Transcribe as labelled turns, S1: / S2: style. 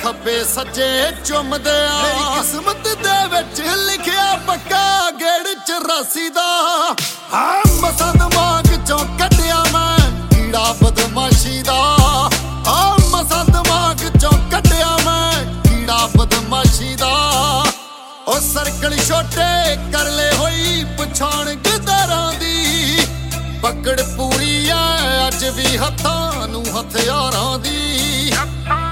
S1: ਖੱਬੇ ਸੱਜੇ ਚੁੰਮਦੇ ਆ। ਮੇਰੀ ਕਿਸਮਤ ਦੇ ਵਿੱਚ ਲਿਖਿਆ ਪੱਕਾ ਗੇੜ 84 ਦਾ। ਹਾਂ ਮਸਾਂ ਦਿਮਾਗ ਚੋਂ ਕੱਢਿਆ ਮੈਂ ਕੀੜਾ ਬਦਮਾਸ਼ੀ ਦਾ। ਹਾਂ ਮਸਾਂ ਦਿਮਾਗ ਚੋਂ ਕੱਢਿਆ ਮੈਂ ਕੀੜਾ ਬਦਮਾਸ਼ੀ ਦਾ। ਉਹ ਸਰਕਲ ਛੋਟੇ ਕਰ ਲੈ ਹੋਈ ਪਛਾਣ ਗਦਾਰਾਂ ਦੀ। ਪਕੜ ਪੂਰੀ ਐ ਅੱਜ ਵੀ ਹੱਥਾਂ ਨੂੰ ਹਥਿਆਰਾਂ ਦੀ।